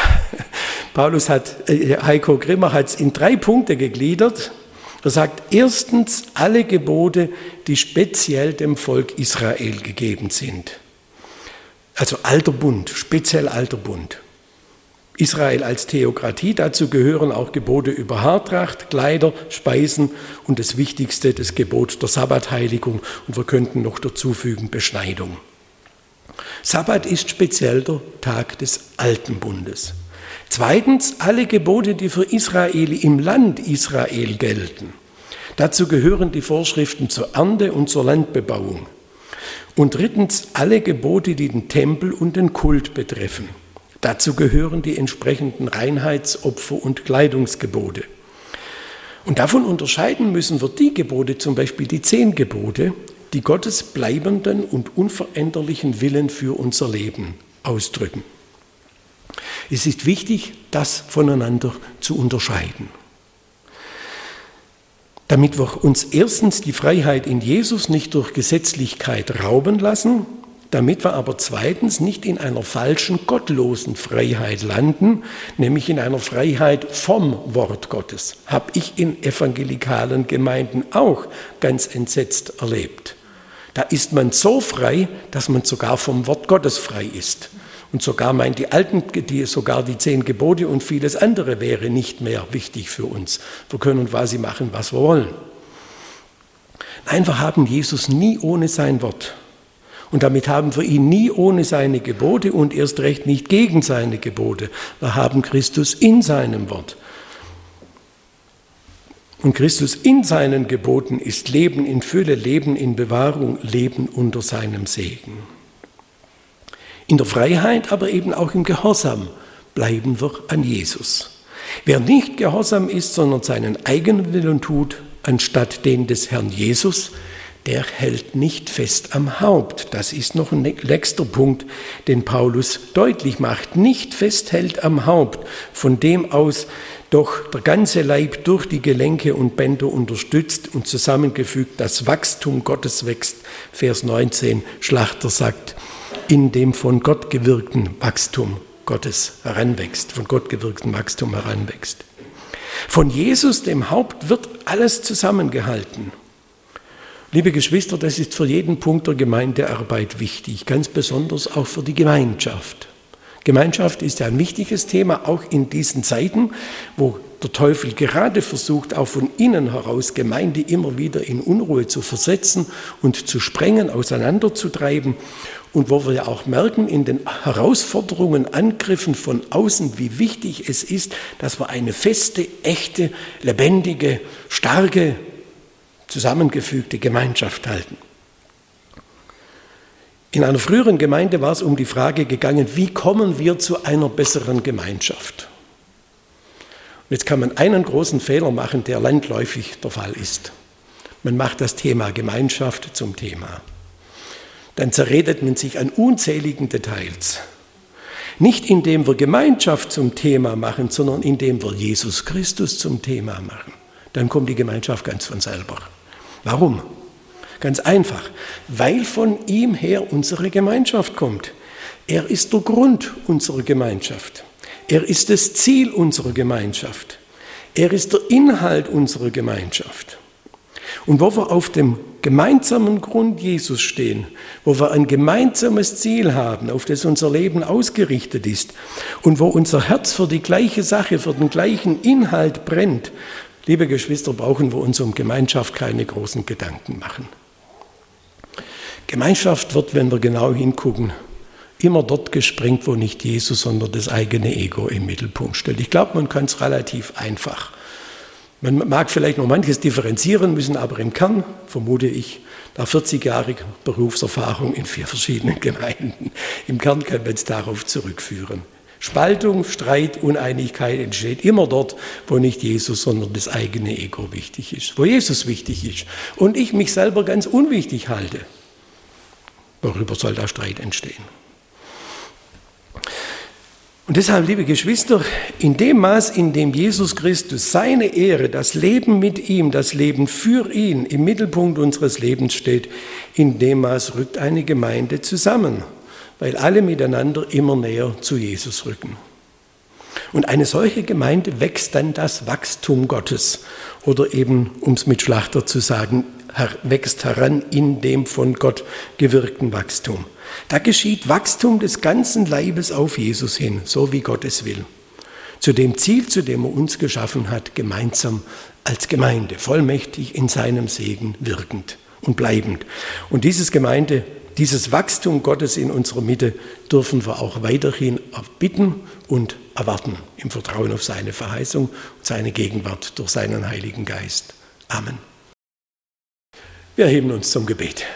Paulus hat, äh, Heiko Grimmer hat es in drei Punkte gegliedert. Er sagt, erstens alle Gebote, die speziell dem Volk Israel gegeben sind. Also alter Bund, speziell alter Bund. Israel als Theokratie, dazu gehören auch Gebote über Haartracht, Kleider, Speisen und das Wichtigste, das Gebot der Sabbatheiligung. Und wir könnten noch dazu fügen, Beschneidung. Sabbat ist speziell der Tag des Alten Bundes. Zweitens, alle Gebote, die für Israel im Land Israel gelten. Dazu gehören die Vorschriften zur Ernte und zur Landbebauung. Und drittens, alle Gebote, die den Tempel und den Kult betreffen. Dazu gehören die entsprechenden Reinheitsopfer und Kleidungsgebote. Und davon unterscheiden müssen wir die Gebote, zum Beispiel die zehn Gebote, die Gottes bleibenden und unveränderlichen Willen für unser Leben ausdrücken. Es ist wichtig, das voneinander zu unterscheiden. Damit wir uns erstens die Freiheit in Jesus nicht durch Gesetzlichkeit rauben lassen, damit wir aber zweitens nicht in einer falschen, gottlosen Freiheit landen, nämlich in einer Freiheit vom Wort Gottes. Habe ich in evangelikalen Gemeinden auch ganz entsetzt erlebt. Da ist man so frei, dass man sogar vom Wort Gottes frei ist. Und sogar meint die alten, die, sogar die zehn Gebote und vieles andere wäre nicht mehr wichtig für uns. Wir können quasi machen, was wir wollen. Nein, wir haben Jesus nie ohne sein Wort. Und damit haben wir ihn nie ohne seine Gebote und erst recht nicht gegen seine Gebote. Wir haben Christus in seinem Wort. Und Christus in seinen Geboten ist Leben in Fülle, Leben in Bewahrung, Leben unter seinem Segen. In der Freiheit, aber eben auch im Gehorsam bleiben wir an Jesus. Wer nicht gehorsam ist, sondern seinen eigenen Willen tut, anstatt den des Herrn Jesus, der hält nicht fest am Haupt. Das ist noch ein nächster Punkt, den Paulus deutlich macht. Nicht festhält am Haupt, von dem aus doch der ganze Leib durch die Gelenke und Bänder unterstützt und zusammengefügt das Wachstum Gottes wächst. Vers neunzehn, Schlachter sagt, in dem von Gott gewirkten Wachstum Gottes heranwächst, von Gott gewirkten Wachstum heranwächst. Von Jesus, dem Haupt, wird alles zusammengehalten. Liebe Geschwister, das ist für jeden Punkt der Gemeindearbeit wichtig, ganz besonders auch für die Gemeinschaft. Gemeinschaft ist ja ein wichtiges Thema, auch in diesen Zeiten, wo der Teufel gerade versucht, auch von innen heraus Gemeinde immer wieder in Unruhe zu versetzen und zu sprengen, auseinanderzutreiben. Und wo wir ja auch merken, in den Herausforderungen, Angriffen von außen, wie wichtig es ist, dass wir eine feste, echte, lebendige, starke, zusammengefügte Gemeinschaft halten. In einer früheren Gemeinde war es um die Frage gegangen, wie kommen wir zu einer besseren Gemeinschaft? Und jetzt kann man einen großen Fehler machen, der landläufig der Fall ist. Man macht das Thema Gemeinschaft zum Thema. Dann zerredet man sich an unzähligen Details. Nicht indem wir Gemeinschaft zum Thema machen, sondern indem wir Jesus Christus zum Thema machen. Dann kommt die Gemeinschaft ganz von selber. Warum? Ganz einfach, weil von ihm her unsere Gemeinschaft kommt. Er ist der Grund unserer Gemeinschaft. Er ist das Ziel unserer Gemeinschaft. Er ist der Inhalt unserer Gemeinschaft. Und wo wir auf dem gemeinsamen Grund Jesus stehen, wo wir ein gemeinsames Ziel haben, auf das unser Leben ausgerichtet ist und wo unser Herz für die gleiche Sache, für den gleichen Inhalt brennt, liebe Geschwister, brauchen wir uns um Gemeinschaft keine großen Gedanken machen. Gemeinschaft wird, wenn wir genau hingucken, immer dort gesprengt, wo nicht Jesus, sondern das eigene Ego im Mittelpunkt steht. Ich glaube, man kann es relativ einfach. Man mag vielleicht noch manches differenzieren müssen, aber im Kern, vermute ich, nach vierzig Jahren Berufserfahrung in vier verschiedenen Gemeinden, im Kern kann man es darauf zurückführen. Spaltung, Streit, Uneinigkeit entsteht immer dort, wo nicht Jesus, sondern das eigene Ego wichtig ist, wo Jesus wichtig ist und ich mich selber ganz unwichtig halte. Worüber soll da Streit entstehen? Und deshalb, liebe Geschwister, in dem Maß, in dem Jesus Christus seine Ehre, das Leben mit ihm, das Leben für ihn im Mittelpunkt unseres Lebens steht, in dem Maß rückt eine Gemeinde zusammen, weil alle miteinander immer näher zu Jesus rücken. Und eine solche Gemeinde wächst dann das Wachstum Gottes oder eben, um es mit Schlachter zu sagen, wächst heran in dem von Gott gewirkten Wachstum. Da geschieht Wachstum des ganzen Leibes auf Jesus hin, so wie Gott es will. Zu dem Ziel, zu dem er uns geschaffen hat, gemeinsam als Gemeinde, vollmächtig in seinem Segen wirkend und bleibend. Und dieses Gemeinde, dieses Wachstum Gottes in unserer Mitte dürfen wir auch weiterhin erbitten und erwarten im Vertrauen auf seine Verheißung und seine Gegenwart durch seinen Heiligen Geist. Amen. Wir erheben uns zum Gebet.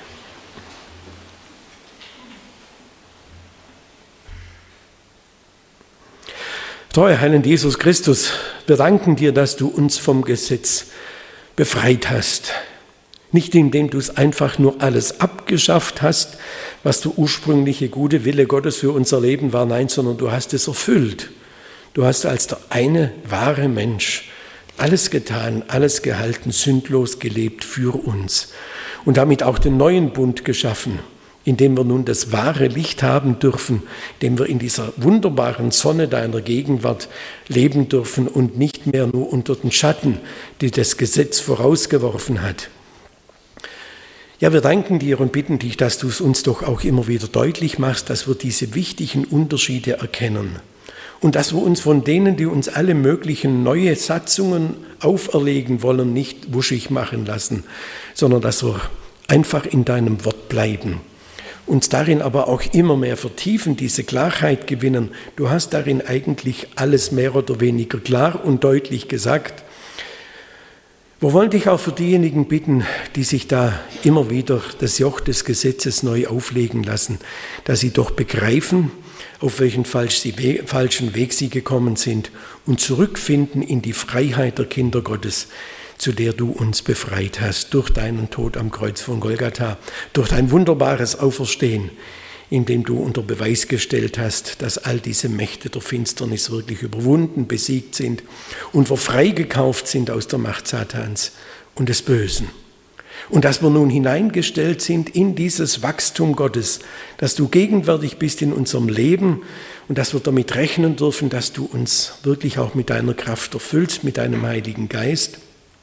Treuer Heiland Jesus Christus, wir danken dir, dass du uns vom Gesetz befreit hast. Nicht indem du es einfach nur alles abgeschafft hast, was der ursprüngliche gute Wille Gottes für unser Leben war, nein, sondern du hast es erfüllt. Du hast als der eine wahre Mensch alles getan, alles gehalten, sündlos gelebt für uns und damit auch den neuen Bund geschaffen, in dem wir nun das wahre Licht haben dürfen, indem wir in dieser wunderbaren Sonne deiner Gegenwart leben dürfen und nicht mehr nur unter den Schatten, die das Gesetz vorausgeworfen hat. Ja, wir danken dir und bitten dich, dass du es uns doch auch immer wieder deutlich machst, dass wir diese wichtigen Unterschiede erkennen. Und dass wir uns von denen, die uns alle möglichen neue Satzungen auferlegen wollen, nicht wuschig machen lassen, sondern dass wir einfach in deinem Wort bleiben. Uns darin aber auch immer mehr vertiefen, diese Klarheit gewinnen. Du hast darin eigentlich alles mehr oder weniger klar und deutlich gesagt. Wir wollen dich auch für diejenigen bitten, die sich da immer wieder das Joch des Gesetzes neu auflegen lassen, dass sie doch begreifen, auf welchen falschen Weg sie gekommen sind und zurückfinden in die Freiheit der Kinder Gottes, zu der du uns befreit hast, durch deinen Tod am Kreuz von Golgatha, durch dein wunderbares Auferstehen, in dem du unter Beweis gestellt hast, dass all diese Mächte der Finsternis wirklich überwunden, besiegt sind und wir freigekauft sind aus der Macht Satans und des Bösen. Und dass wir nun hineingestellt sind in dieses Wachstum Gottes, dass du gegenwärtig bist in unserem Leben und dass wir damit rechnen dürfen, dass du uns wirklich auch mit deiner Kraft erfüllst, mit deinem Heiligen Geist.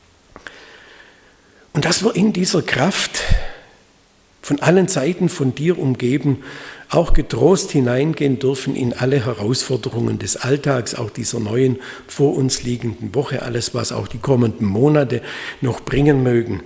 Und dass wir in dieser Kraft von allen Seiten von dir umgeben, auch getrost hineingehen dürfen in alle Herausforderungen des Alltags, auch dieser neuen vor uns liegenden Woche, alles, was auch die kommenden Monate noch bringen mögen.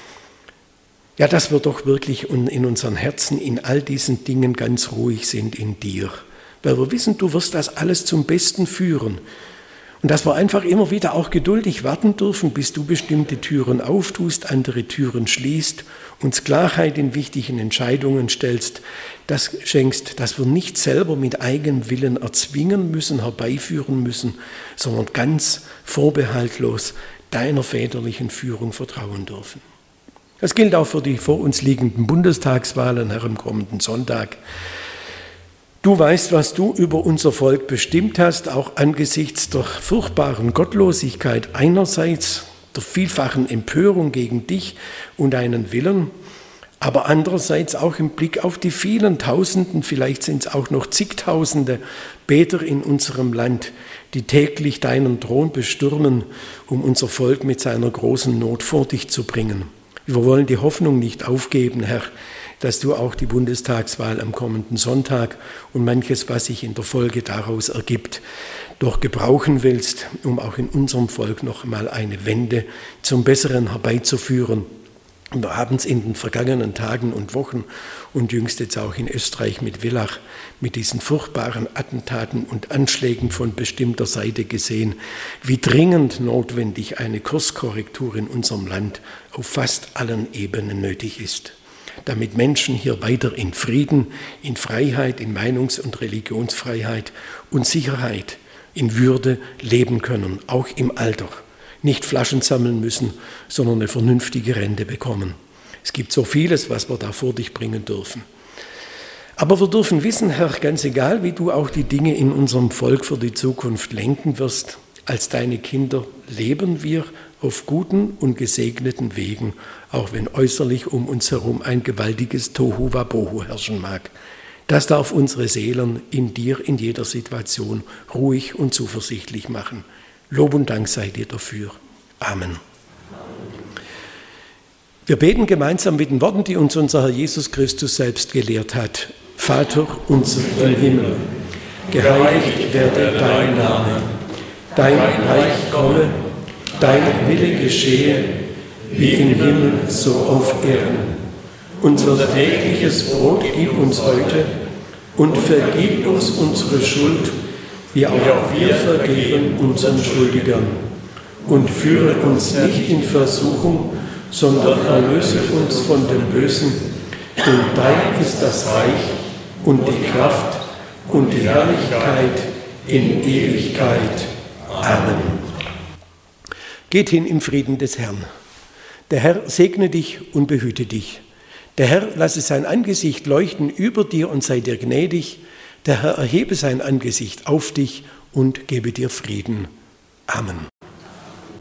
Ja, dass wir doch wirklich in unseren Herzen in all diesen Dingen ganz ruhig sind in dir, weil wir wissen, du wirst das alles zum Besten führen. Und dass wir einfach immer wieder auch geduldig warten dürfen, bis du bestimmte Türen auftust, andere Türen schließt, uns Klarheit in wichtigen Entscheidungen stellst, das schenkst, dass wir nicht selber mit eigenem Willen erzwingen müssen, herbeiführen müssen, sondern ganz vorbehaltlos deiner väterlichen Führung vertrauen dürfen. Das gilt auch für die vor uns liegenden Bundestagswahlen, Herr, am kommenden Sonntag. Du weißt, was du über unser Volk bestimmt hast, auch angesichts der furchtbaren Gottlosigkeit einerseits, der vielfachen Empörung gegen dich und deinen Willen, aber andererseits auch im Blick auf die vielen Tausenden, vielleicht sind es auch noch zigtausende Beter in unserem Land, die täglich deinen Thron bestürmen, um unser Volk mit seiner großen Not vor dich zu bringen. Wir wollen die Hoffnung nicht aufgeben, Herr, dass du auch die Bundestagswahl am kommenden Sonntag und manches, was sich in der Folge daraus ergibt, doch gebrauchen willst, um auch in unserem Volk noch einmal eine Wende zum Besseren herbeizuführen. Und wir haben es in den vergangenen Tagen und Wochen und jüngst jetzt auch in Österreich mit Villach, mit diesen furchtbaren Attentaten und Anschlägen von bestimmter Seite gesehen, wie dringend notwendig eine Kurskorrektur in unserem Land auf fast allen Ebenen nötig ist, damit Menschen hier weiter in Frieden, in Freiheit, in Meinungs- und Religionsfreiheit und Sicherheit, in Würde leben können, auch im Alter. Nicht Flaschen sammeln müssen, sondern eine vernünftige Rente bekommen. Es gibt so vieles, was wir da vor dich bringen dürfen. Aber wir dürfen wissen, Herr, ganz egal, wie du auch die Dinge in unserem Volk für die Zukunft lenken wirst, als deine Kinder leben wir auf guten und gesegneten Wegen, auch wenn äußerlich um uns herum ein gewaltiges Tohu-Wabohu herrschen mag. Das darf unsere Seelen in dir in jeder Situation ruhig und zuversichtlich machen. Lob und Dank sei dir dafür. Amen. Wir beten gemeinsam mit den Worten, die uns unser Herr Jesus Christus selbst gelehrt hat. Vater unser im Himmel, geheiligt werde dein Name, dein Reich komme, dein Wille geschehe, wie im Himmel so auf Erden. Unser tägliches Brot gib uns heute und vergib uns unsere Schuld, wie auch wir vergeben unseren Schuldigern. Und führe uns nicht in Versuchung, sondern erlöse uns von dem Bösen. Denn dein ist das Reich und die Kraft und die Herrlichkeit in Ewigkeit. Amen. Geht hin im Frieden des Herrn. Der Herr segne dich und behüte dich. Der Herr lasse sein Angesicht leuchten über dir und sei dir gnädig. Der Herr erhebe sein Angesicht auf dich und gebe dir Frieden. Amen.